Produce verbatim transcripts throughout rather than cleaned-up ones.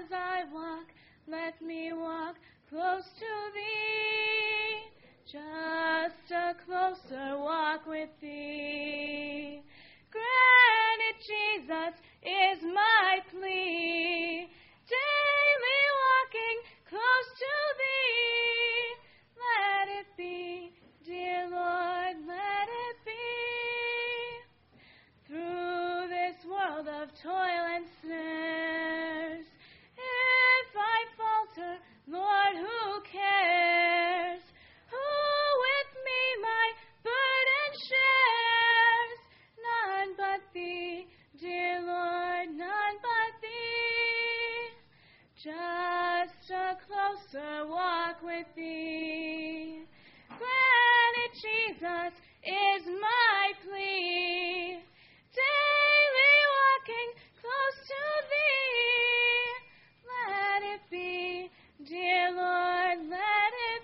as I walk, let me walk close to thee. Just a closer walk with thee. Grant it, Jesus, is my plea. Daily walking close to thee. Let it be, dear Lord, let it be. Through this world of toil and snares, if I falter, Lord, who cares? Who with me my burden shares? None but thee, dear Lord, none but thee. Just a closer walk with thee. Granted, Jesus is my plea. Daily walking close to thee. Let it be, dear Lord, let it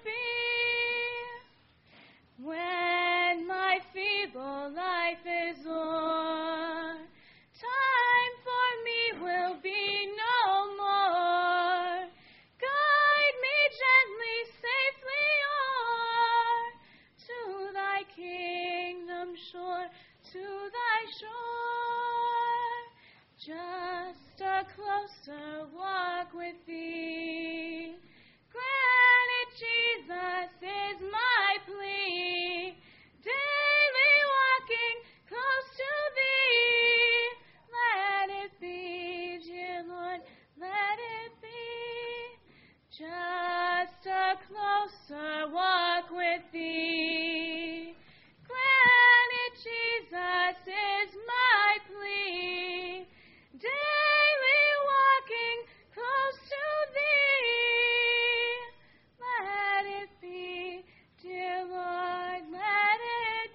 be. When my feeble life is o'er, time for me will be no more. Guide me gently, safely o'er, to thy kingdom shore, to thy shore. Just a closer walk with thee. Granted, Jesus is my plea. Daily walking close to thee. Let it be, dear Lord, let it be. Just a closer walk with thee. Granted, Jesus is my plea. Daily walking close to thee. Let it be, dear Lord, let it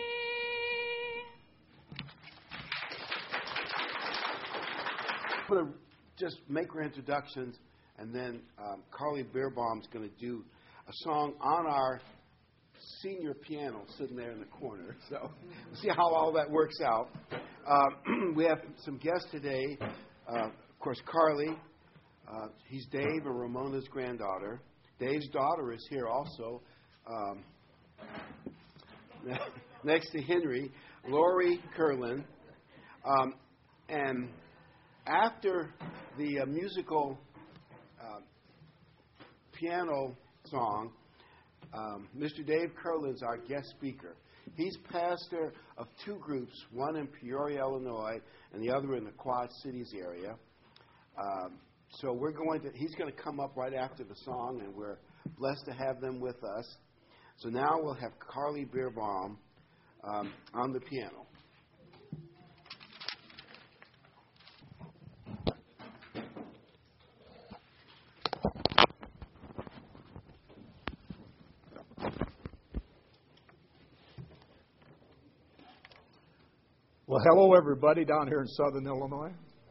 be. I'm going to just make her introductions, and then um, Carly Beerbaum's going to do a song on our senior piano sitting there in the corner. So we'll see how all that works out. Um, we have some guests today. Uh, of course, Carly. Uh, he's Dave and Ramona's granddaughter. Dave's daughter is here also. Um, next to Henry, Lori Curlin. Um, and after the uh, musical uh, piano song, um, Mister Dave Curlin's our guest speaker. He's pastor of two groups, one in Peoria, Illinois, and the other in the Quad Cities area. Um, so we're going to, he's going to come up right after the song, and we're blessed to have them with us. So now we'll have Carly Beerbaum um, on the piano. Well, hello, everybody down here in southern Illinois.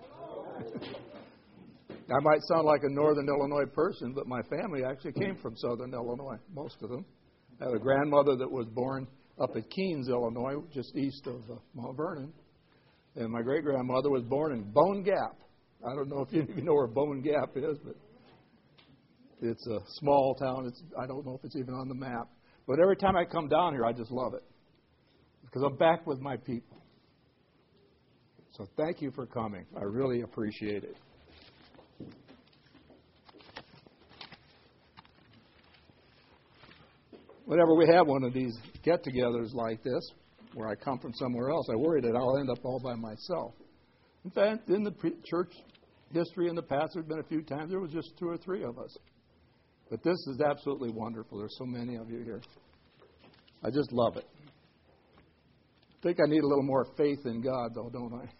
I might sound like a northern Illinois person, but my family actually came from southern Illinois, most of them. I have a grandmother that was born up at Keens, Illinois, just east of uh, Mount Vernon. And my great-grandmother was born in Bone Gap. I don't know if you even know where Bone Gap is, but it's a small town. It's, I don't know if it's even on the map. But every time I come down here, I just love it because I'm back with my people. So thank you for coming. I really appreciate it. Whenever we have one of these get-togethers like this, where I come from somewhere else, I worry that I'll end up all by myself. In fact, in the pre- church history in the past, there have been a few times there was just two or three of us. But this is absolutely wonderful. There's so many of you here. I just love it. I think I need a little more faith in God, though, don't I?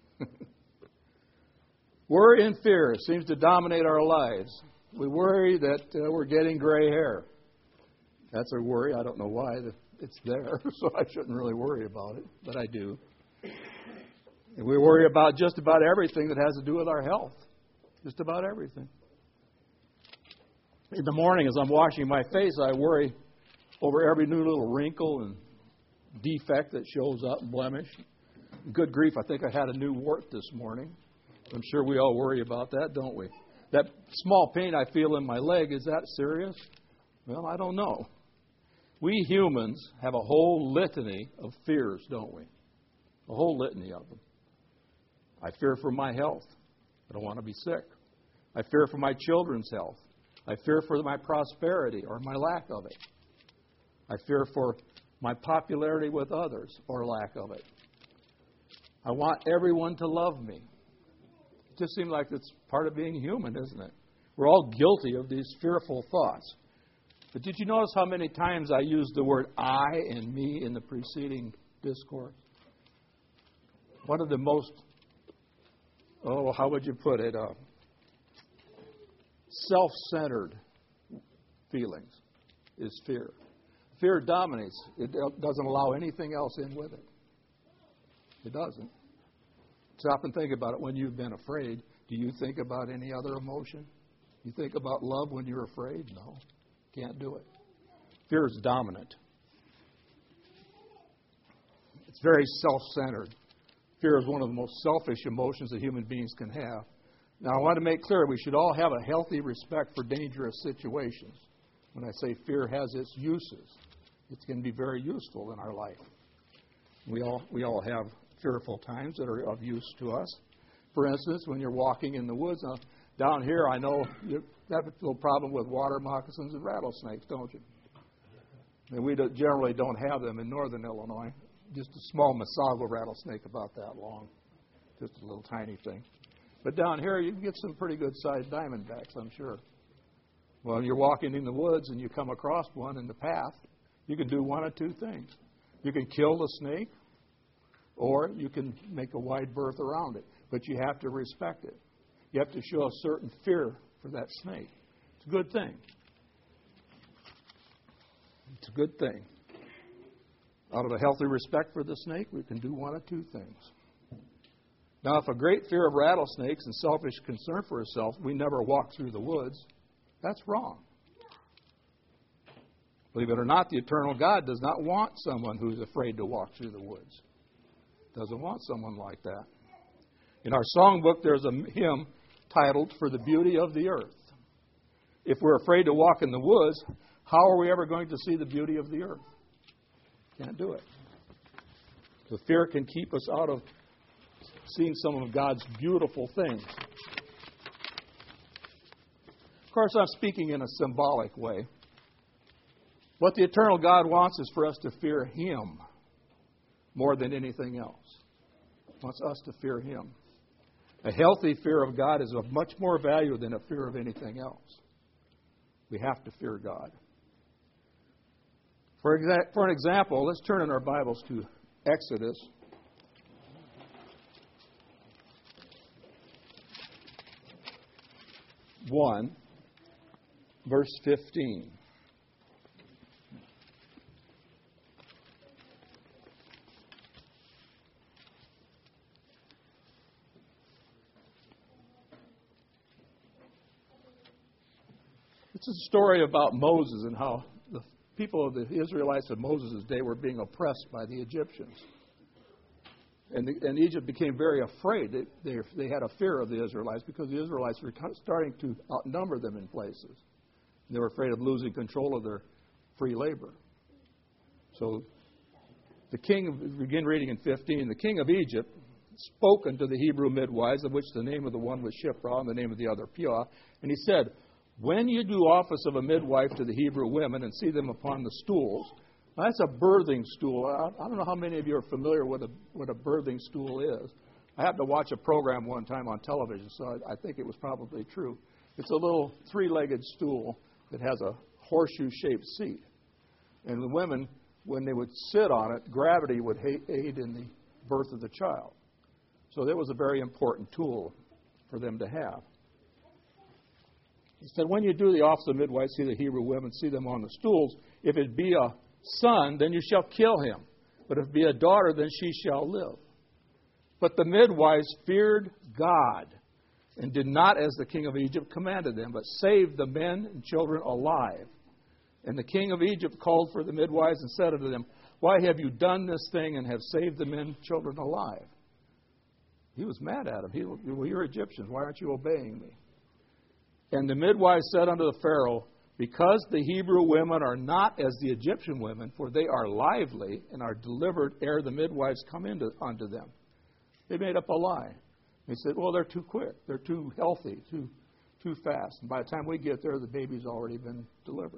Worry and fear seems to dominate our lives. We worry that uh, we're getting gray hair. That's a worry. I don't know why it's there, so I shouldn't really worry about it, but I do. And we worry about just about everything that has to do with our health, just about everything. In the morning, as I'm washing my face, I worry over every new little wrinkle and defect that shows up and blemish. Good grief, I think I had a new wart this morning. I'm sure we all worry about that, don't we? That small pain I feel in my leg, is that serious? Well, I don't know. We humans have a whole litany of fears, don't we? A whole litany of them. I fear for my health. I don't want to be sick. I fear for my children's health. I fear for my prosperity or my lack of it. I fear for my popularity with others or lack of it. I want everyone to love me. It just seems like it's part of being human, isn't it? We're all guilty of these fearful thoughts. But did you notice how many times I used the word I and me in the preceding discourse? One of the most, oh, how would you put it, uh, self-centered feelings is fear. Fear dominates. It doesn't allow anything else in with it. It doesn't. Stop and think about it. When you've been afraid, do you think about any other emotion? You think about love when you're afraid? No. Can't do it. Fear is dominant. It's very self-centered. Fear is one of the most selfish emotions that human beings can have. Now, I want to make clear we should all have a healthy respect for dangerous situations. When I say fear has its uses, it can be very useful in our life. We all we all have fearful times that are of use to us. For instance, when you're walking in the woods, uh, down here, I know you have a little problem with water moccasins and rattlesnakes, don't you? And we don't, generally don't have them in northern Illinois. Just a small Masago rattlesnake about that long, just a little tiny thing. But down here, you can get some pretty good-sized diamondbacks, I'm sure. Well, you're walking in the woods and you come across one in the path, you can do one of two things. You can kill the snake, or you can make a wide berth around it. But you have to respect it. You have to show a certain fear for that snake. It's a good thing. It's a good thing. Out of a healthy respect for the snake, we can do one of two things. Now, if a great fear of rattlesnakes and selfish concern for ourselves, we never walk through the woods, that's wrong. Believe it or not, the eternal God does not want someone who's afraid to walk through the woods. Doesn't want someone like that. In our songbook, there's a hymn titled, For the Beauty of the Earth. If we're afraid to walk in the woods, how are we ever going to see the beauty of the earth? Can't do it. The fear can keep us out of seeing some of God's beautiful things. Of course, I'm speaking in a symbolic way. What the eternal God wants is for us to fear Him more than anything else. He wants us to fear Him. A healthy fear of God is of much more value than a fear of anything else. We have to fear God. For, exa- for an example, let's turn in our Bibles to Exodus. one, verse fifteen. It's a story about Moses and how the people of the Israelites of Moses' day were being oppressed by the Egyptians. And, the, and Egypt became very afraid. They, they, they had a fear of the Israelites because the Israelites were starting to outnumber them in places. They were afraid of losing control of their free labor. So the king, begin reading in fifteen, the king of Egypt spoke unto the Hebrew midwives, of which the name of the one was Shiphrah and the name of the other Puah. And he said, when you do office of a midwife to the Hebrew women and see them upon the stools, now that's a birthing stool. I, I don't know how many of you are familiar with a, what a birthing stool is. I happened to watch a program one time on television, so I, I think it was probably true. It's a little three-legged stool that has a horseshoe-shaped seat. And the women, when they would sit on it, gravity would aid in the birth of the child. So that was a very important tool for them to have. He said, when you do the office of midwife, see the Hebrew women, see them on the stools, if it be a son, then you shall kill him. But if it be a daughter, then she shall live. But the midwives feared God and did not as the king of Egypt commanded them, but saved the men and children alive. And the king of Egypt called for the midwives and said unto them, why have you done this thing and have saved the men and children alive? He was mad at them. He, well, you're Egyptians. Why aren't you obeying me? And the midwives said unto the Pharaoh, because the Hebrew women are not as the Egyptian women, for they are lively and are delivered ere the midwives come into unto them. They made up a lie. They said, well, they're too quick. They're too healthy, too too fast. And by the time we get there, the baby's already been delivered.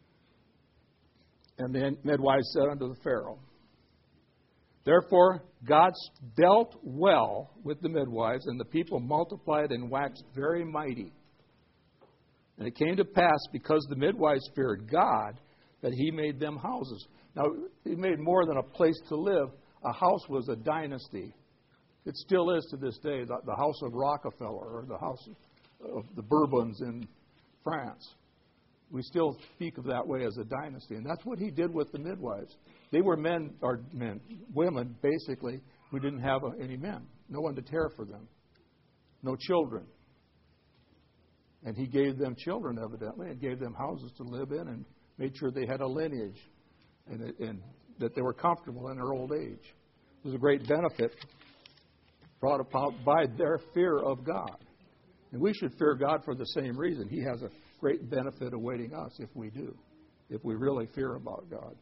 And the midwives said unto the Pharaoh, therefore God dealt well with the midwives, and the people multiplied and waxed very mighty. And it came to pass, because the midwives feared God, that he made them houses. Now, he made more than a place to live. A house was a dynasty. It still is to this day, the, the house of Rockefeller or the house of, of the Bourbons in France. We still speak of that way as a dynasty. And that's what he did with the midwives. They were men, or men, women, basically, who didn't have any men. No one to care for them. No children. And he gave them children, evidently, and gave them houses to live in and made sure they had a lineage and, and that they were comfortable in their old age. It was a great benefit brought about by their fear of God. And we should fear God for the same reason. He has a great benefit awaiting us if we do, if we really fear about God.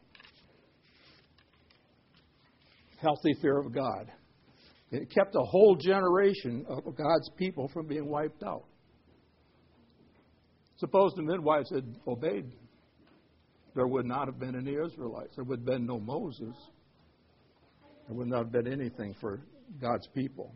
Healthy fear of God. It kept a whole generation of God's people from being wiped out. Suppose the midwives had obeyed, there would not have been any Israelites. There would have been no Moses. There would not have been anything for God's people.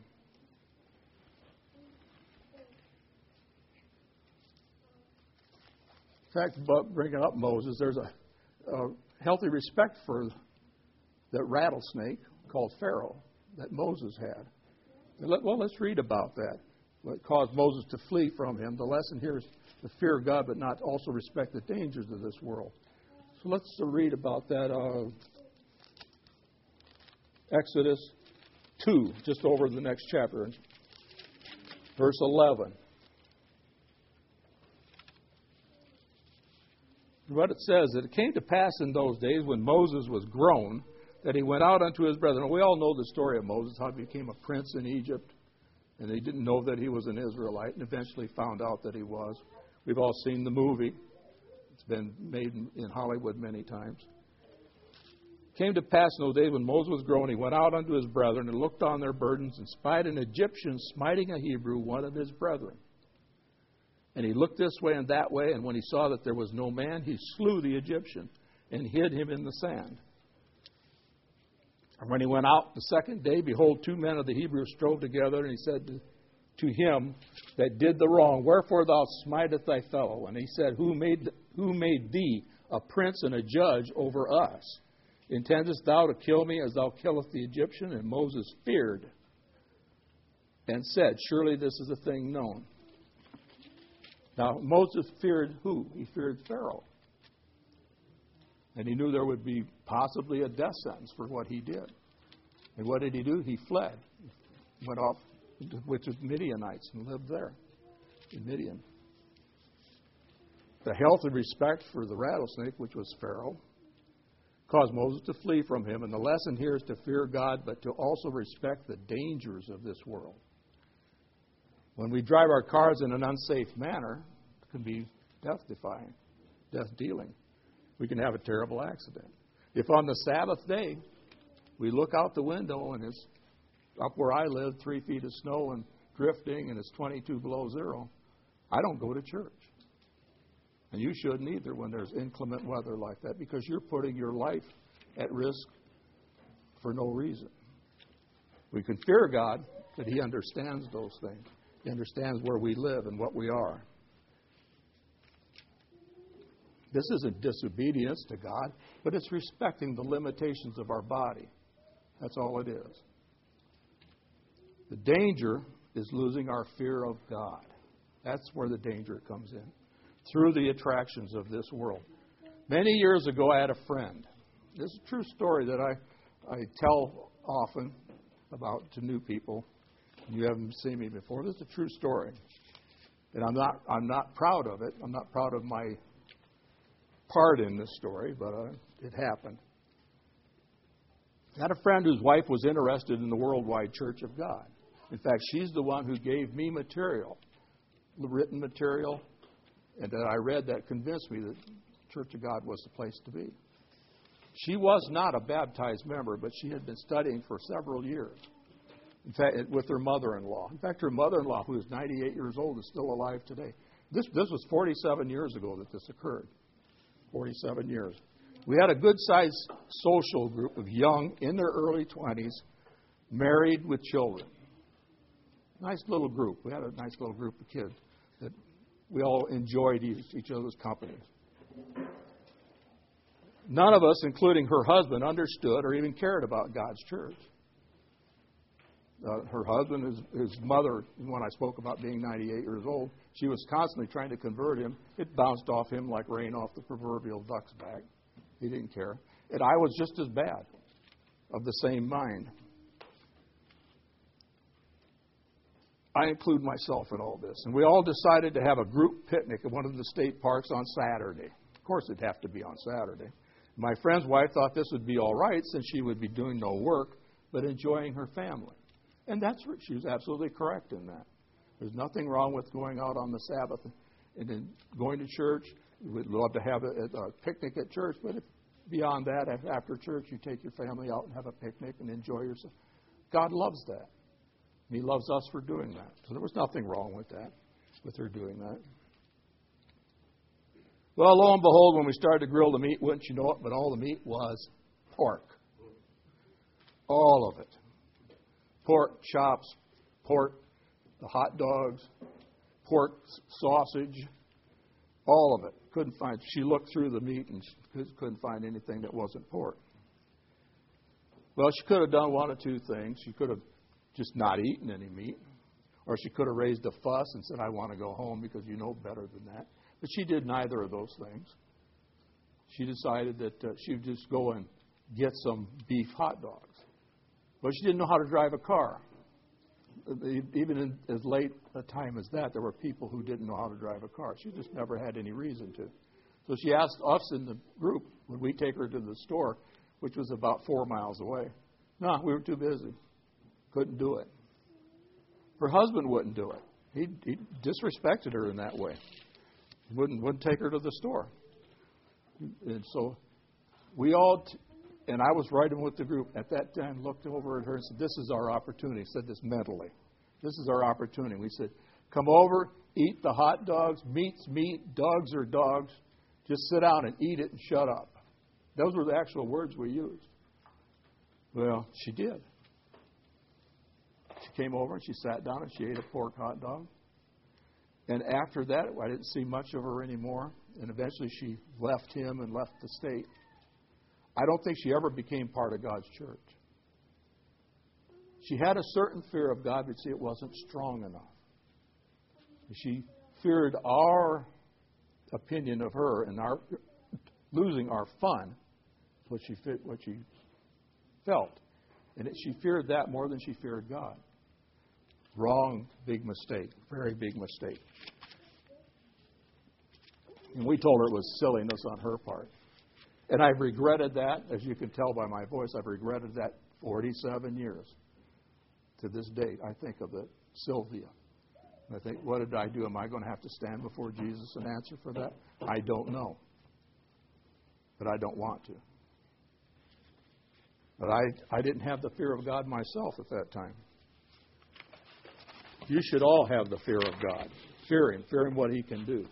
In fact, about bringing up Moses, there's a, a healthy respect for that rattlesnake called Pharaoh that Moses had. Well, let's read about that. What caused Moses to flee from him. The lesson here is to fear God, but not also respect the dangers of this world. So let's read about that. Uh, Exodus two, just over the next chapter, verse eleven. What it says, that it came to pass in those days when Moses was grown, that he went out unto his brethren. We all know the story of Moses, how he became a prince in Egypt, and they didn't know that he was an Israelite, and eventually found out that he was. We've all seen the movie. It's been made in Hollywood many times. It came to pass in those days when Moses was grown, he went out unto his brethren and looked on their burdens, and spied an Egyptian smiting a Hebrew, one of his brethren. And he looked this way and that way, and when he saw that there was no man, he slew the Egyptian and hid him in the sand. And when he went out the second day, behold, two men of the Hebrews strove together, and he said to, to him that did the wrong, wherefore thou smitest thy fellow? And he said, Who made who made thee a prince and a judge over us? Intendest thou to kill me as thou killest the Egyptian? And Moses feared and said, Surely this is a thing known. Now, Moses feared who? He feared Pharaoh. And he knew there would be possibly a death sentence for what he did. And what did he do? He fled. He went off with the Midianites and lived there in Midian. The healthy respect for the rattlesnake, which was Pharaoh, caused Moses to flee from him. And the lesson here is to fear God, but to also respect the dangers of this world. When we drive our cars in an unsafe manner, it can be death-defying, death-dealing. We can have a terrible accident. If on the Sabbath day we look out the window and it's up where I live, three feet of snow and drifting, and it's twenty-two below zero, I don't go to church. And you shouldn't either when there's inclement weather like that, because you're putting your life at risk for no reason. We can fear God, but He understands those things. He understands where we live and what we are. This isn't disobedience to God, but it's respecting the limitations of our body. That's all it is. The danger is losing our fear of God. That's where the danger comes in, through the attractions of this world. Many years ago, I had a friend. This is a true story that I, I tell often about to new people. You haven't seen me before. This is a true story. And I'm not, I'm not proud of it. I'm not proud of my part in this story, but uh, it happened. I had a friend whose wife was interested in the Worldwide Church of God. In fact, she's the one who gave me material, written material, and that I read that convinced me that Church of God was the place to be. She was not a baptized member, but she had been studying for several years. In fact, with her mother-in-law. In fact, her mother-in-law, who is ninety-eight years old, is still alive today. This this was forty-seven years ago that this occurred. forty-seven years. We had a good-sized social group of young, in their early twenties, married with children. Nice little group. We had a nice little group of kids that we all enjoyed each, each other's company. None of us, including her husband, understood or even cared about God's church. Uh, her husband, his, his mother, when I spoke about being ninety-eight years old, she was constantly trying to convert him. It bounced off him like rain off the proverbial duck's back. He didn't care. And I was just as bad, of the same mind. I include myself in all this. And we all decided to have a group picnic at one of the state parks on Saturday. Of course, it'd have to be on Saturday. My friend's wife thought this would be all right since she would be doing no work, but enjoying her family. And that's what she was absolutely correct in that. There's nothing wrong with going out on the Sabbath and then going to church. We'd love to have a, a picnic at church, but if beyond that, after church, you take your family out and have a picnic and enjoy yourself. God loves that. He loves us for doing that. So there was nothing wrong with that, with her doing that. Well, lo and behold, when we started to grill the meat, wouldn't you know it, but all the meat was pork. All of it. Pork chops, pork, the hot dogs, pork sausage, all of it. Couldn't find. She looked through the meat and couldn't find anything that wasn't pork. Well, she could have done one of two things. She could have just not eaten any meat, or she could have raised a fuss and said, I want to go home because you know better than that. But she did neither of those things. She decided that uh, she would just go and get some beef hot dogs. But she didn't know how to drive a car. Even in as late a time as that, there were people who didn't know how to drive a car. She just never had any reason to. So she asked us in the group, would we take her to the store, which was about four miles away. No, we were too busy. Couldn't do it. Her husband wouldn't do it. He, he disrespected her in that way. Wouldn't wouldn't take her to the store. And so we all, t- and I was riding with the group at that time, looked over at her and said, this is our opportunity. Said this mentally. This is our opportunity. We said, come over, eat the hot dogs. Meat's meat. Dogs are dogs. Just sit down and eat it and shut up. Those were the actual words we used. Well, she did. She came over and she sat down and she ate a pork hot dog. And after that, I didn't see much of her anymore. And eventually she left him and left the state. I don't think she ever became part of God's church. She had a certain fear of God, but see, it wasn't strong enough. She feared our opinion of her and our losing our fun, what she what she felt. And it, she feared that more than she feared God. Wrong, big mistake. Very big mistake. And we told her it was silliness on her part. And I've regretted that, as you can tell by my voice, I've regretted that forty-seven years. To this date, I think of it, Sylvia. And I think, what did I do? Am I going to have to stand before Jesus and answer for that? I don't know. But I don't want to. But I, I didn't have the fear of God myself at that time. You should all have the fear of God. Fear Him. Fear Him what He can do.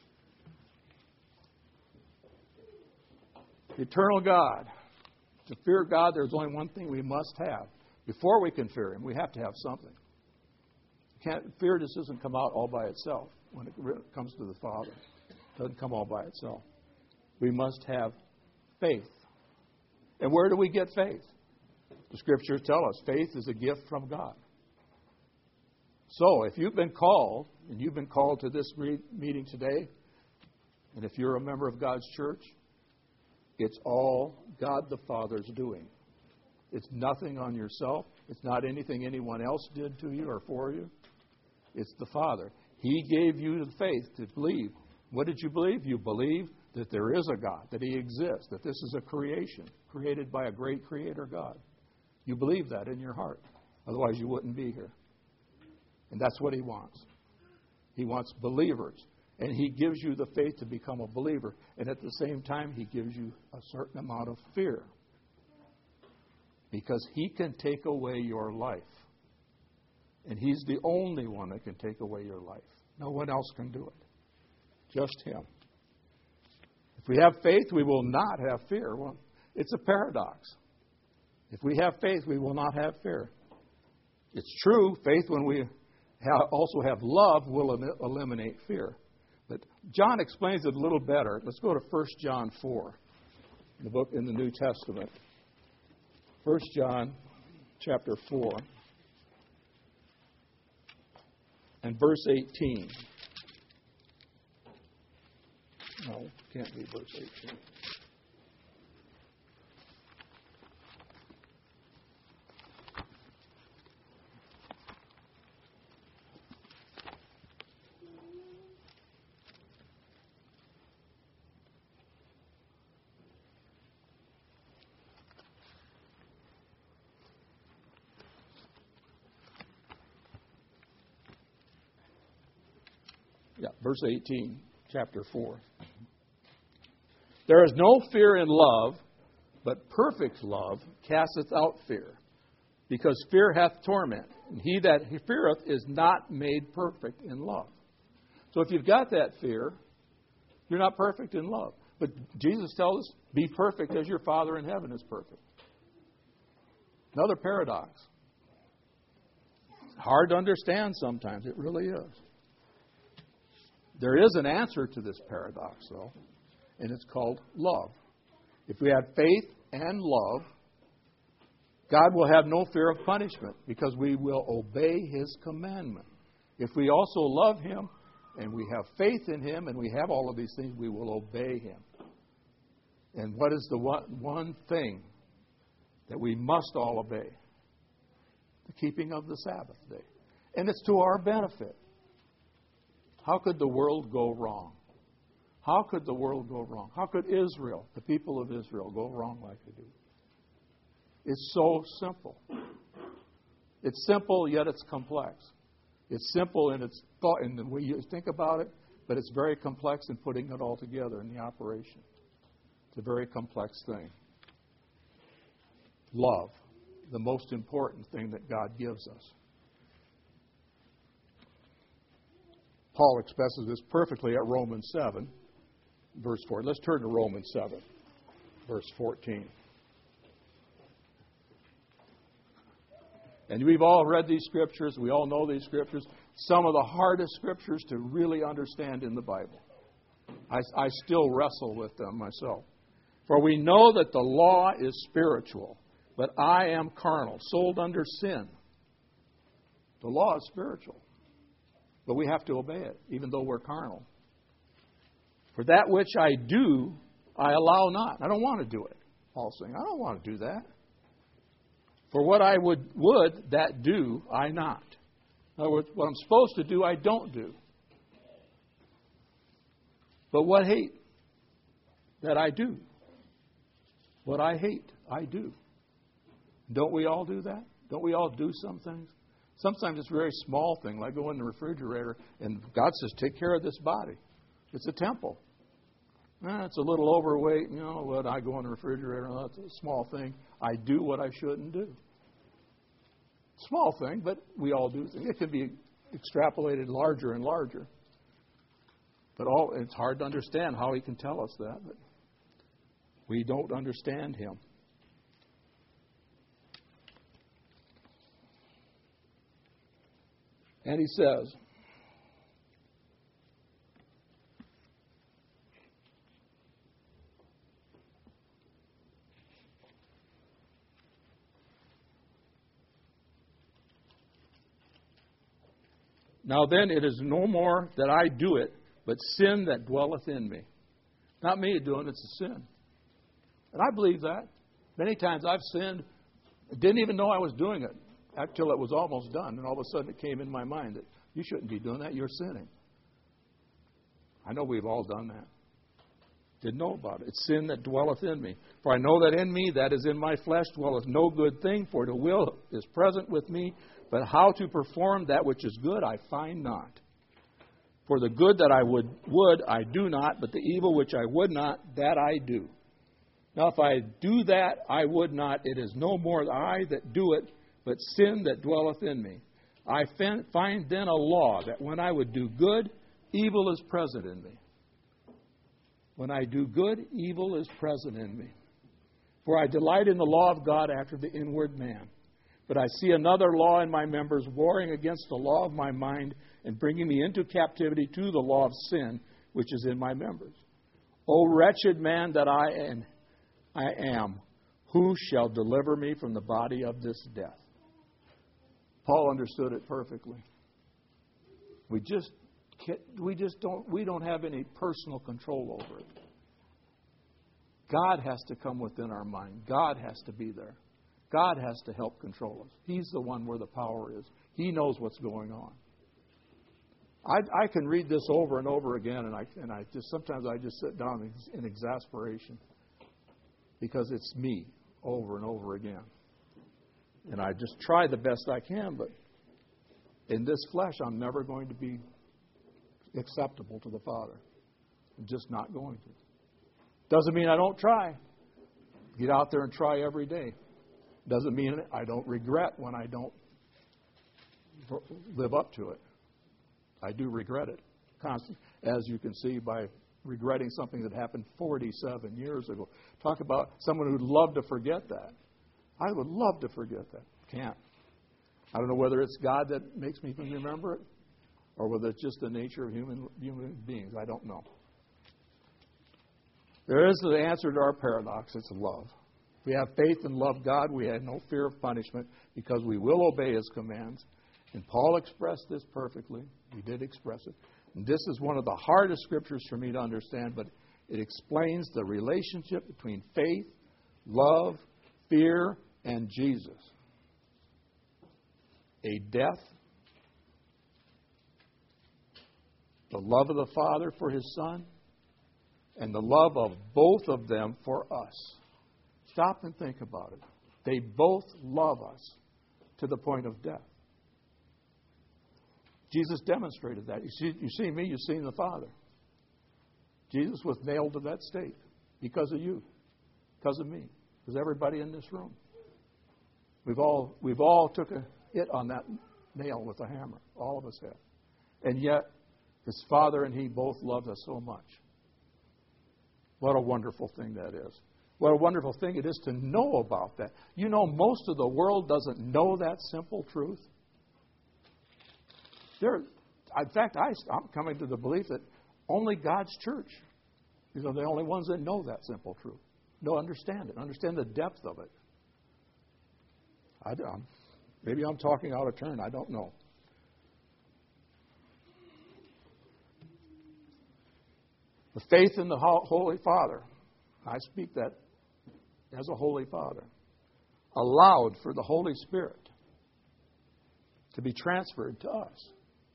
Eternal God. To fear God, there's only one thing we must have. Before we can fear Him, we have to have something. Can't, fear just doesn't come out all by itself when it comes to the Father. It doesn't come all by itself. We must have faith. And where do we get faith? The Scriptures tell us faith is a gift from God. So if you've been called, and you've been called to this meeting today, and if you're a member of God's church, it's all God the Father's doing. It's nothing on yourself. It's not anything anyone else did to you or for you. It's the Father. He gave you the faith to believe. What did you believe? You believe that there is a God, that He exists, that this is a creation created by a great Creator God. You believe that in your heart. Otherwise, you wouldn't be here. And that's what He wants. He wants believers. And He gives you the faith to become a believer. And at the same time, He gives you a certain amount of fear. Because He can take away your life. And He's the only one that can take away your life. No one else can do it. Just Him. If we have faith, we will not have fear. Well, it's a paradox. If we have faith, we will not have fear. It's true, faith, when we ha- also have love, will em- eliminate fear. But John explains it a little better. Let's go to First John four, the book in the New Testament. First John chapter four and verse eighteen. No, can't be verse eighteen. Yeah, verse eighteen, chapter four. There is no fear in love, but perfect love casteth out fear, because fear hath torment. And he that feareth is not made perfect in love. So if you've got that fear, you're not perfect in love. But Jesus tells us, be perfect as your Father in heaven is perfect. Another paradox. It's hard to understand sometimes. It really is. There is an answer to this paradox, though, and it's called love. If we have faith and love, God will have no fear of punishment because we will obey His commandment. If we also love Him and we have faith in Him and we have all of these things, we will obey Him. And what is the one, one thing that we must all obey? The keeping of the Sabbath day. And it's to our benefit. How could the world go wrong? How could the world go wrong? How could Israel, the people of Israel, go wrong like they do? It's so simple. It's simple, yet it's complex. It's simple in its thought, in the way you think about it, but it's very complex in putting it all together in the operation. It's a very complex thing. Love, the most important thing that God gives us. Paul expresses this perfectly at Romans seven, verse four. Let's turn to Romans seven, verse fourteen. And we've all read these scriptures. We all know these scriptures. Some of the hardest scriptures to really understand in the Bible. I, I still wrestle with them myself. For we know that the law is spiritual, but I am carnal, sold under sin. The law is spiritual. But we have to obey it, even though we're carnal. For that which I do, I allow not. I don't want to do it. Paul's saying, I don't want to do that. For what I would, would that do, I not. In other words, what I'm supposed to do, I don't do. But what hate that I do, what I hate, I do. Don't we all do that? Don't we all do some things? Sometimes it's a very small thing, like go in the refrigerator, and God says, take care of this body. It's a temple. Eh, it's a little overweight. You know what? I go in the refrigerator, and that's a small thing. I do what I shouldn't do. Small thing, but we all do things. It can be extrapolated larger and larger. But all, it's hard to understand how He can tell us that. But we don't understand Him. And he says, now then it is no more that I do it, but sin that dwelleth in me. Not me doing it, it's a sin. And I believe that. Many times I've sinned, didn't even know I was doing it. Until it was almost done, and all of a sudden it came in my mind that you shouldn't be doing that, you're sinning. I know we've all done that. Didn't know about it. It's sin that dwelleth in me. For I know that in me, that is in my flesh, dwelleth no good thing, for the will is present with me, but how to perform that which is good I find not. For the good that I would, would, I do not, but the evil which I would not, that I do. Now if I do that I would not, it is no more I that do it, but sin that dwelleth in me. I find then a law, that when I would do good, evil is present in me. When I do good, evil is present in me. For I delight in the law of God after the inward man. But I see another law in my members, warring against the law of my mind, and bringing me into captivity to the law of sin, which is in my members. O wretched man that I am, I am, who shall deliver me from the body of this death? Paul understood it perfectly. We just can't, we just don't we don't have any personal control over it. God has to come within our mind. God has to be there. God has to help control us. He's the one where the power is. He knows what's going on. I, I can read this over and over again, and I and I just sometimes I just sit down in, in exasperation because it's me over and over again, and I just try the best I can. But in this flesh, I'm never going to be acceptable to the Father. I'm just not going to. Doesn't mean I don't try. Get out there and try every day. Doesn't mean I don't regret when I don't live up to it. I do regret it constantly, as you can see by regretting something that happened forty-seven years ago. Talk about someone who'd love to forget that. I would love to forget that. Can't. I don't know whether it's God that makes me remember it or whether it's just the nature of human, human beings. I don't know. There is the answer to our paradox. It's love. If we have faith and love God, we have no fear of punishment because we will obey His commands. And Paul expressed this perfectly. He did express it. And this is one of the hardest scriptures for me to understand, but it explains the relationship between faith, love, fear, and Jesus. A death, the love of the Father for His Son, and the love of both of them for us. Stop and think about it. They both love us to the point of death. Jesus demonstrated that. You see, you see me, you've seen the Father. Jesus was nailed to that state because of you, because of me, because everybody in this room. We've all we've all took a hit on that nail with a hammer. All of us have. And yet, His Father and He both loved us so much. What a wonderful thing that is. What a wonderful thing it is to know about that. You know, most of the world doesn't know that simple truth. There, in fact, I, I'm coming to the belief that only God's church is the only ones that know that simple truth. No, understand it. Understand the depth of it. I, um, maybe I'm talking out of turn. I don't know. The faith in the Holy Father, I speak that as a Holy Father, allowed for the Holy Spirit to be transferred to us.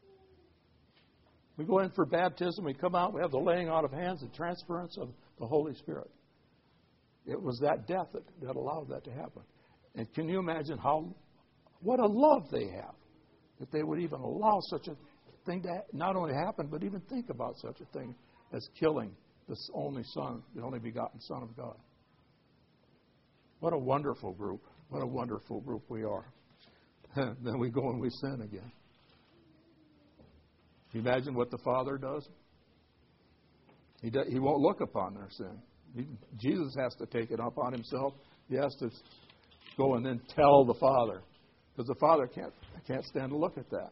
We go in for baptism, we come out, we have the laying out of hands, the transference of the Holy Spirit. It was that death that, that allowed that to happen. And can you imagine how, what a love they have, that they would even allow such a thing to not only happen, but even think about such a thing as killing the only Son, the only begotten Son of God. What a wonderful group. What a wonderful group we are. Then we go and we sin again. Can you imagine what the Father does? He, do, he won't look upon their sin. He, Jesus has to take it upon Himself. He has to go and then tell the Father. Because the Father can't, can't stand to look at that.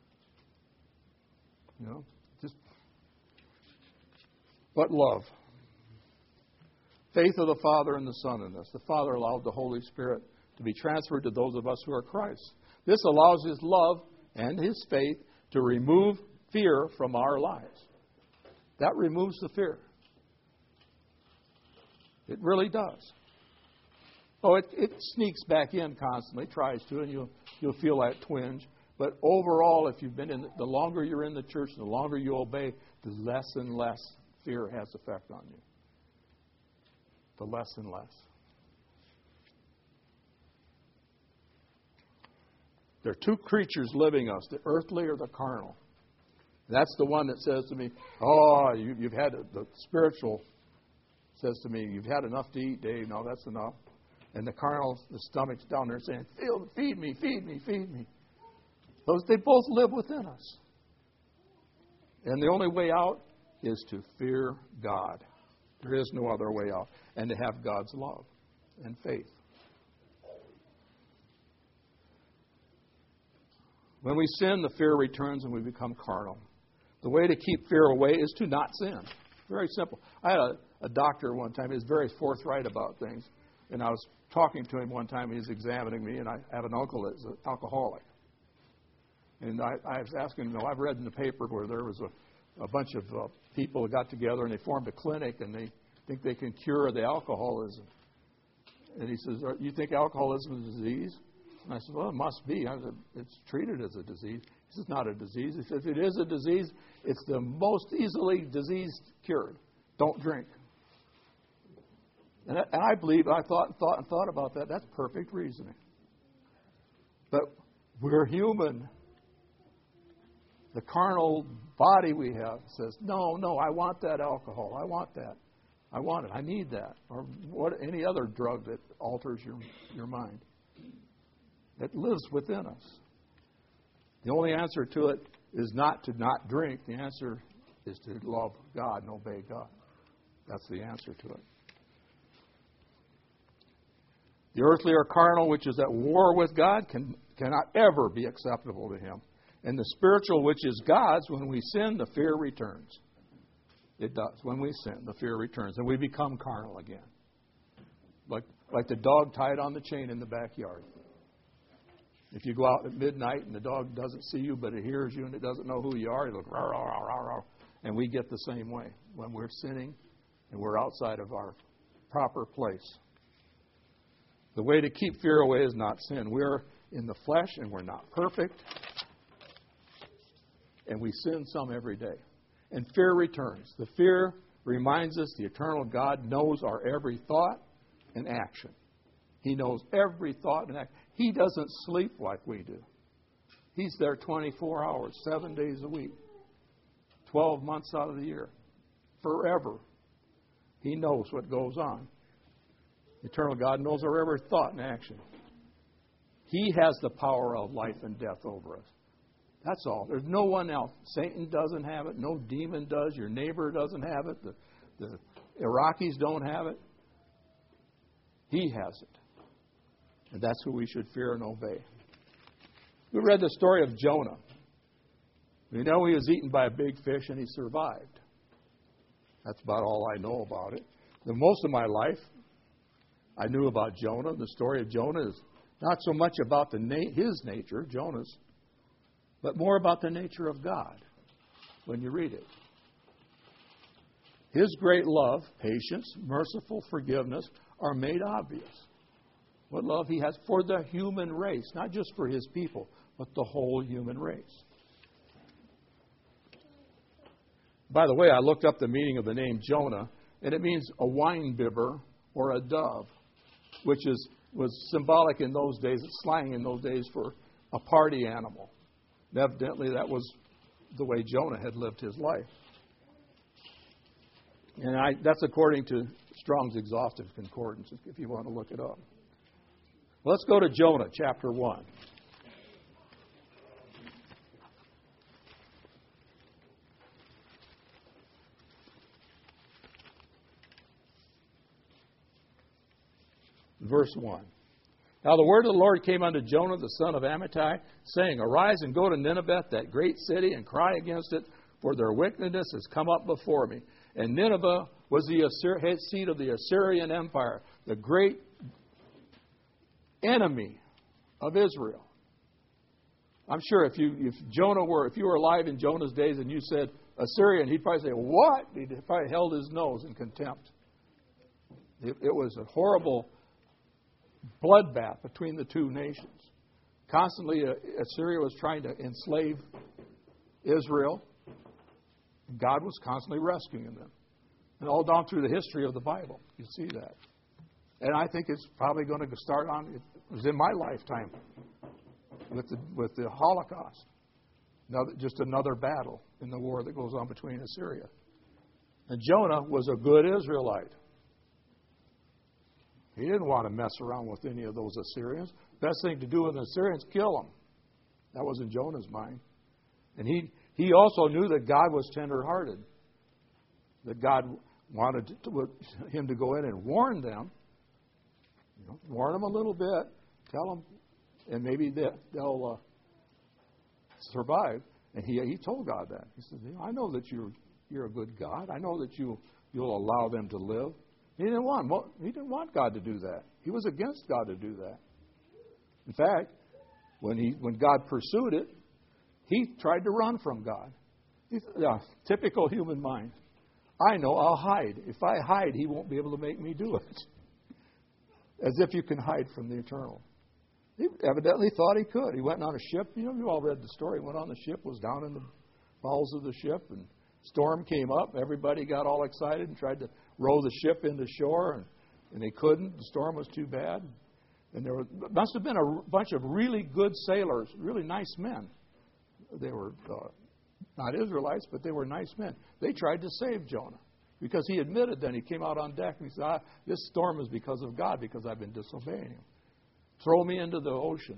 You know? Just But love. Faith of the Father and the Son in this. The Father allowed the Holy Spirit to be transferred to those of us who are Christ. This allows His love and His faith to remove fear from our lives. That removes the fear. It really does. Oh, it, it sneaks back in constantly, tries to, and you'll, you'll feel that twinge. But overall, if you've been in, the, the longer you're in the church, the longer you obey, the less and less fear has effect on you. The less and less. There are two creatures living us, the earthly or the carnal. That's the one that says to me, oh, you, you've had, the spiritual says to me, you've had enough to eat, Dave. No, that's enough. And the carnal, the stomach's down there saying, feed me, feed me, feed me. Those, they both live within us. And the only way out is to fear God. There is no other way out. And to have God's love and faith. When we sin, the fear returns and we become carnal. The way to keep fear away is to not sin. Very simple. I had a, a doctor one time. He was very forthright about things. And I was talking to him one time. He was examining me, and I have an uncle that's an alcoholic. And I, I was asking him, you know, I've read in the paper where there was a, a bunch of uh, people that got together and they formed a clinic and they think they can cure the alcoholism. And he says, you think alcoholism is a disease? And I said, well, it must be. I said, it's treated as a disease. He says, not a disease. He says, if it is a disease, it's the most easily disease cured. Don't drink. And I, and I believe, I thought and thought and thought about that. That's perfect reasoning. But we're human. The carnal body we have says, no, no, I want that alcohol. I want that. I want it. I need that. Or what? Any other drug that alters your, your mind. It lives within us. The only answer to it is not to not drink. The answer is to love God and obey God. That's the answer to it. The earthly or carnal, which is at war with God, can, cannot ever be acceptable to Him. And the spiritual, which is God's, when we sin, the fear returns. It does. When we sin, the fear returns. And we become carnal again. Like, like the dog tied on the chain in the backyard. If you go out at midnight and the dog doesn't see you, but it hears you and it doesn't know who you are, it looks rah, rah, rah, rah, rah. And we get the same way when we're sinning and we're outside of our proper place. The way to keep fear away is not sin. We're in the flesh and we're not perfect. And we sin some every day. And fear returns. The fear reminds us the eternal God knows our every thought and action. He knows every thought and action. He doesn't sleep like we do. He's there twenty-four hours, seven days a week, twelve months out of the year, forever. He knows what goes on. The eternal God knows our every thought and action. He has the power of life and death over us. That's all. There's no one else. Satan doesn't have it. No demon does. Your neighbor doesn't have it. The, the Iraqis don't have it. He has it. And that's who we should fear and obey. We read the story of Jonah. We know he was eaten by a big fish and he survived. That's about all I know about it. The most of my life, I knew about Jonah. The story of Jonah is not so much about the na- his nature, Jonah's, but more about the nature of God when you read it. His great love, patience, merciful forgiveness are made obvious. What love He has for the human race, not just for His people, but the whole human race. By the way, I looked up the meaning of the name Jonah, and it means a wine bibber or a dove, which is was symbolic in those days, slang in those days for a party animal. And evidently, that was the way Jonah had lived his life. And I, that's according to Strong's Exhaustive Concordance, if you want to look it up. Let's go to Jonah, chapter one. Verse one. Now the word of the Lord came unto Jonah, the son of Amittai, saying, Arise and go to Nineveh, that great city, and cry against it, for their wickedness has come up before me. And Nineveh was the Assur- seat of the Assyrian Empire, the great enemy of Israel. I'm sure if you if Jonah were if you were alive in Jonah's days and you said Assyrian, he'd probably say, what? He'd probably held his nose in contempt. It, it was a horrible bloodbath between the two nations. Constantly, uh, Assyria was trying to enslave Israel. God was constantly rescuing them. And all down through the history of the Bible, you see that. And I think it's probably going to start on, it was in my lifetime with the, with the Holocaust. Another, just another battle in the war that goes on between Assyria. And Jonah was a good Israelite. He didn't want to mess around with any of those Assyrians. Best thing to do with the Assyrians, kill them. That was in Jonah's mind. And he, he also knew that God was tender-hearted. That God wanted to, him to go in and warn them. You know, warn them a little bit. Tell them. And maybe they, they'll uh, survive. And he he told God that. He said, I know that you're you're a good God. I know that you you'll allow them to live. He didn't want he didn't want God to do that. He was against God to do that. In fact, when he when God pursued it, he tried to run from God. He's, yeah, typical human mind. I know I'll hide. If I hide, he won't be able to make me do it. As if you can hide from the eternal. He evidently thought he could. He went on a ship. You know, you all read the story. He went on the ship, was down in the bowels of the ship, and storm came up. Everybody got all excited and tried to row the ship into shore, and, and they couldn't. The storm was too bad. And there were, must have been a bunch of really good sailors, really nice men. They were uh, not Israelites, but they were nice men. They tried to save Jonah because he admitted then. He came out on deck and he said, ah, this storm is because of God, because I've been disobeying him. Throw me into the ocean.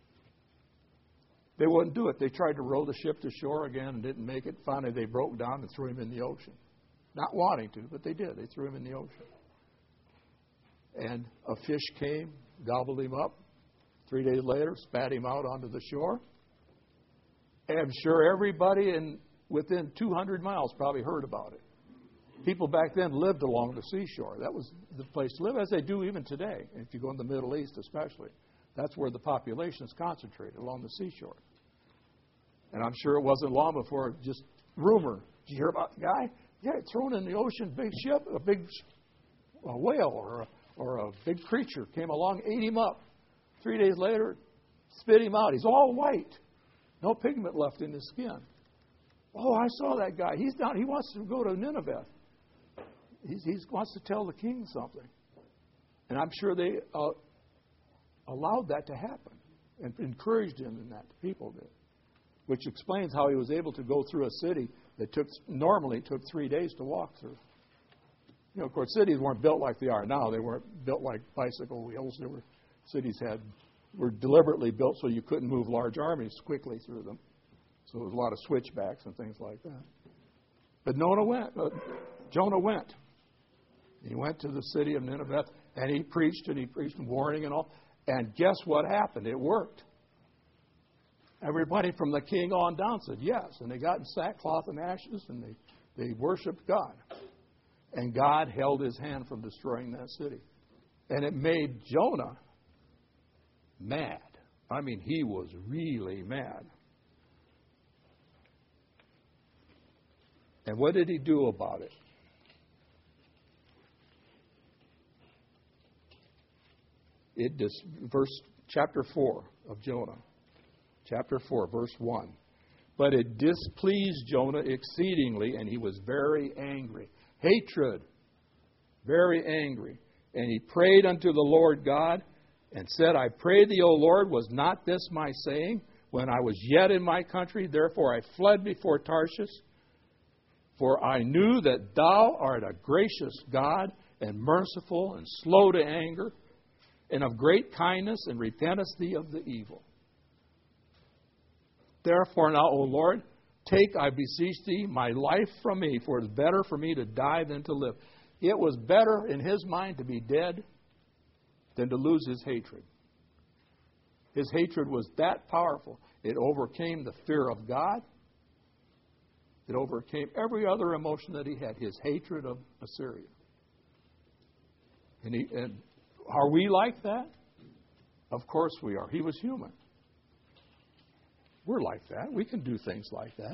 They wouldn't do it. They tried to row the ship to shore again and didn't make it. Finally, they broke down and threw him in the ocean. Not wanting to, but they did. They threw him in the ocean. And a fish came, gobbled him up. Three days later, spat him out onto the shore. And I'm sure everybody in within two hundred miles probably heard about it. People back then lived along the seashore. That was the place to live, as they do even today. If you go in the Middle East especially, that's where the population is concentrated, along the seashore. And I'm sure it wasn't long before just rumor. Did you hear about the guy? Yeah, thrown in the ocean, big ship, a big a whale or a, or a big creature came along, ate him up. Three days later, spit him out. He's all white. No pigment left in his skin. Oh, I saw that guy. He's down. He wants to go to Nineveh. He's, he wants to tell the king something. And I'm sure they uh, allowed that to happen and encouraged him in that. The people did. Which explains how he was able to go through a city that took normally took three days to walk through. You know, of course, cities weren't built like they are now. They weren't built like bicycle wheels. They were cities had were deliberately built so you couldn't move large armies quickly through them. So there was a lot of switchbacks and things like that. But Jonah went. Uh, Jonah went. He went to the city of Nineveh, and he preached, and he preached warning and all. And guess what happened? It worked. Everybody from the king on down said yes. And they got in sackcloth and ashes, and they, they worshiped God. And God held his hand from destroying that city. And it made Jonah mad. I mean, he was really mad. And what did he do about it? It dis- verse chapter four of Jonah. Chapter four, verse one. But it displeased Jonah exceedingly, and he was very angry. Hatred. Very angry. And he prayed unto the Lord God, and said, I pray thee, O Lord, was not this my saying, when I was yet in my country? Therefore I fled before Tarshish. For I knew that thou art a gracious God, and merciful, and slow to anger, and of great kindness, and repentest thee of the evil. Therefore now, O Lord, take, I beseech thee, my life from me, for it is better for me to die than to live. It was better in his mind to be dead than to lose his hatred. His hatred was that powerful. It overcame the fear of God. It overcame every other emotion that he had, his hatred of Assyria. And, he, and are we like that? Of course we are. He was human. We're like that. We can do things like that.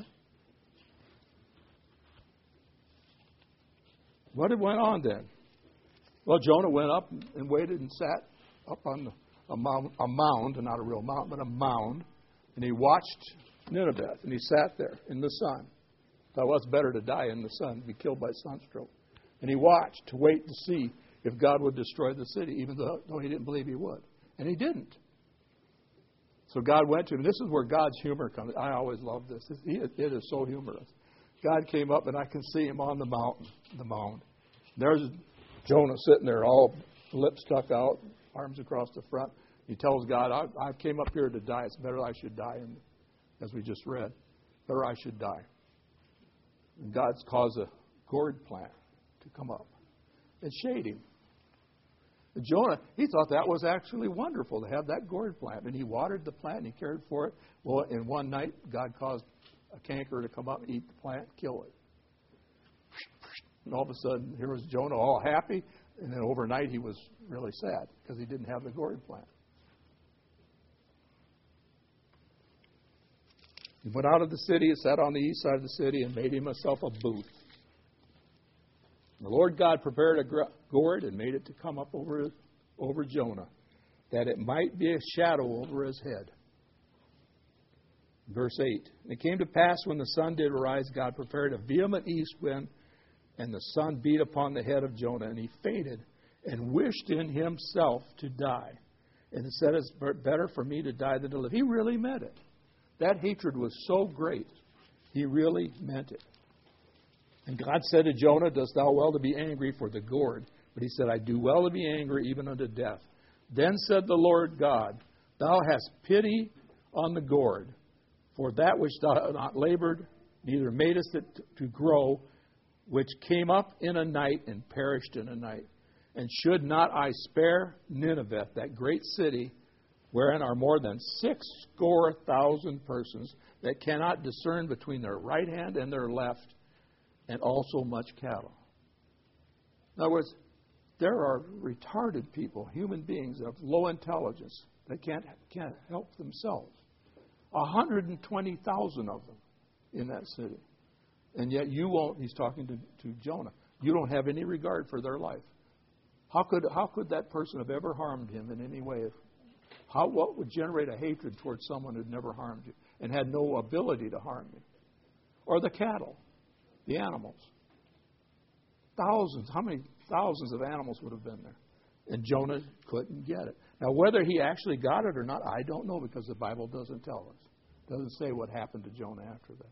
What went on then? Well, Jonah went up and waited and sat up on a mound, a mound, not a real mountain, but a mound, and he watched Nineveh, and he sat there in the sun. Thought, well, it's better to die in the sun, be killed by sunstroke. And he watched to wait to see if God would destroy the city, even though, though he didn't believe he would. And he didn't. So God went to him. This is where God's humor comes. I always love this. It is so humorous. God came up, and I can see him on the mountain, the mound. There's Jonah sitting there, all lips stuck out, arms across the front. He tells God, I, I came up here to die. It's better I should die, and as we just read, better I should die. And God's caused a gourd plant to come up and shade him. And Jonah, he thought that was actually wonderful to have that gourd plant. And he watered the plant and he cared for it. Well, in one night, God caused a canker to come up and eat the plant, kill it. And all of a sudden, here was Jonah all happy. And then overnight, he was really sad because he didn't have the gourd plant. He went out of the city and sat on the east side of the city and made himself a booth. The Lord God prepared a gourd and made it to come up over, over Jonah, that it might be a shadow over his head. Verse eight. And it came to pass when the sun did arise, God prepared a vehement east wind, and the sun beat upon the head of Jonah, and he fainted and wished in himself to die. And it said, it's better for me to die than to live. He really meant it. That hatred was so great, he really meant it. And God said to Jonah, dost thou well to be angry for the gourd? But he said, I do well to be angry even unto death. Then said the Lord God, thou hast pity on the gourd, for that which thou hast not labored, neither madest it to grow, which came up in a night and perished in a night. And should not I spare Nineveh, that great city, wherein are more than six score thousand persons that cannot discern between their right hand and their left, and also much cattle. In other words, there are retarded people, human beings of low intelligence that can't can't help themselves. one hundred twenty thousand of them in that city. And yet you won't, he's talking to, to Jonah, you don't have any regard for their life. How could how could that person have ever harmed him in any way? If, how what would generate a hatred towards someone who'd never harmed you and had no ability to harm you? Or the cattle. The animals. Thousands. How many thousands of animals would have been there? And Jonah couldn't get it. Now, whether he actually got it or not, I don't know because the Bible doesn't tell us. It doesn't say what happened to Jonah after that.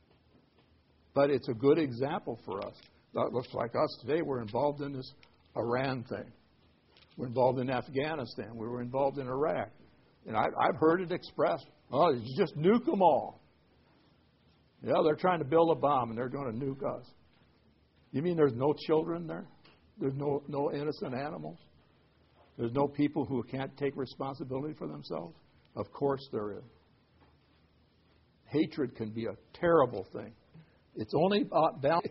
But it's a good example for us. That looks like us today. We're involved in this Iran thing. We're involved in Afghanistan. We were involved in Iraq. And I, I've heard it expressed, oh, just nuke them all. Yeah, they're trying to build a bomb and they're going to nuke us. You mean there's no children there? There's no, no innocent animals? There's no people who can't take responsibility for themselves? Of course there is. Hatred can be a terrible thing. It's only bound.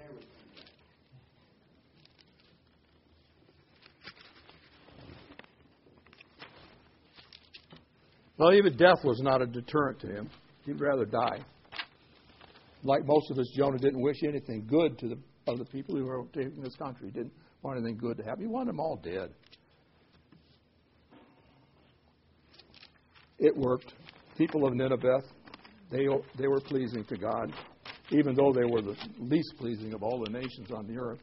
Well, even death was not a deterrent to him. He'd rather die. Like most of us, Jonah didn't wish anything good to the of the people who were taking this country. He didn't want anything good to happen. He wanted them all dead. It worked. People of Nineveh, they they were pleasing to God, even though they were the least pleasing of all the nations on the earth.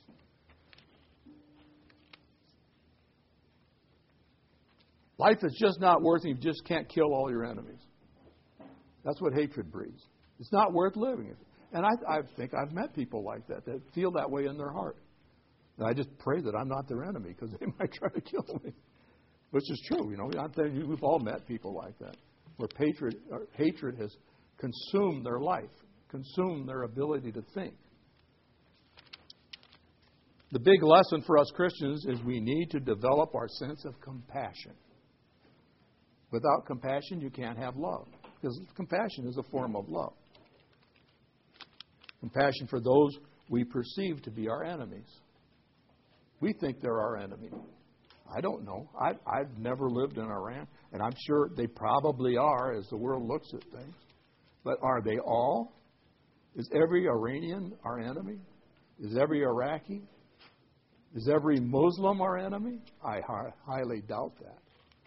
Life is just not worth it. You just can't kill all your enemies. That's what hatred breeds. It's not worth living. And I, I think I've met people like that, that feel that way in their heart. And I just pray that I'm not their enemy because they might try to kill me. Which is true, you know. I'm telling you, we've all met people like that, where hatred, or hatred has consumed their life, consumed their ability to think. The big lesson for us Christians is we need to develop our sense of compassion. Without compassion, you can't have love, because compassion is a form of love. Compassion for those we perceive to be our enemies. We think they're our enemy. I don't know. I, I've never lived in Iran, and I'm sure they probably are as the world looks at things. But are they all? Is every Iranian our enemy? Is every Iraqi? Is every Muslim our enemy? I hi- highly doubt that.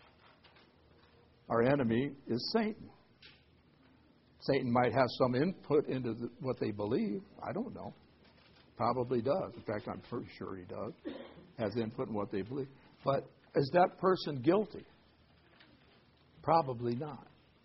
Our enemy is Satan. Satan might have some input into the, what they believe. I don't know. Probably does. In fact, I'm pretty sure he does. Has input in what they believe. But is that person guilty? Probably not.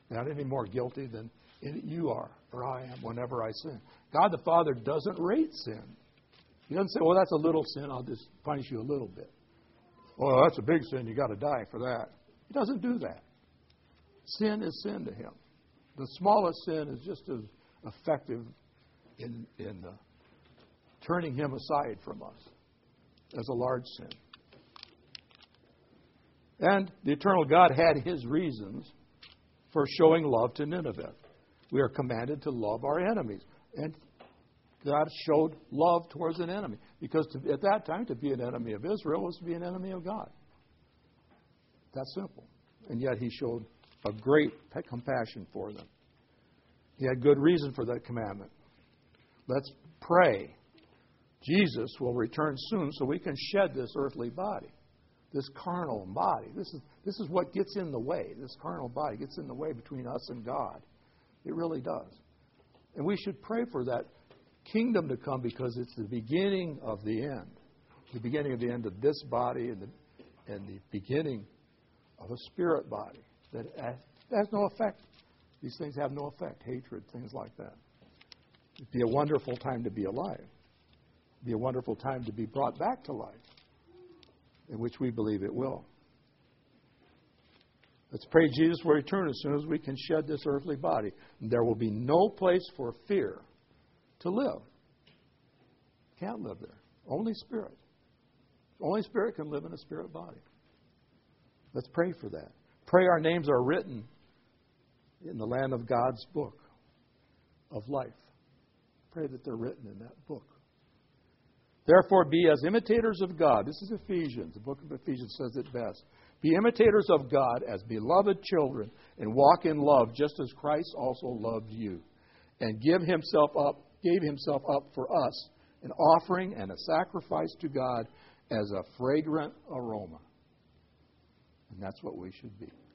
not any more guilty than you are or I am whenever I sin. God the Father doesn't rate sin. He doesn't say, well, that's a little sin, I'll just punish you a little bit. Well, that's a big sin, you got to die for that. He doesn't do that. Sin is sin to him. The smallest sin is just as effective in, in uh, turning him aside from us as a large sin. And the eternal God had his reasons for showing love to Nineveh. We are commanded to love our enemies. And God showed love towards an enemy. Because to, at that time, to be an enemy of Israel was to be an enemy of God. That's simple. And yet he showed a great compassion for them. He had good reason for that commandment. Let's pray. Jesus will return soon so we can shed this earthly body, this carnal body. This is, this is what gets in the way. This carnal body gets in the way between us and God. It really does. And we should pray for that kingdom to come because it's the beginning of the end. The beginning of the end of this body and the, and the beginning of a spirit body that has no effect. These things have no effect. Hatred, things like that. It'd be a wonderful time to be alive. It'd be a wonderful time to be brought back to life, in which we believe it will. Let's pray Jesus will return as soon as we can shed this earthly body. And there will be no place for fear to live. Can't live there. Only spirit. Only spirit can live in a spirit body. Let's pray for that. Pray our names are written in the Lamb of God's book of life. Pray that they're written in that book. Therefore, be as imitators of God. This is Ephesians. The book of Ephesians says it best. Be imitators of God as beloved children and walk in love just as Christ also loved you and give himself up, gave himself up for us, an offering and a sacrifice to God as a fragrant aroma. And that's what we should be.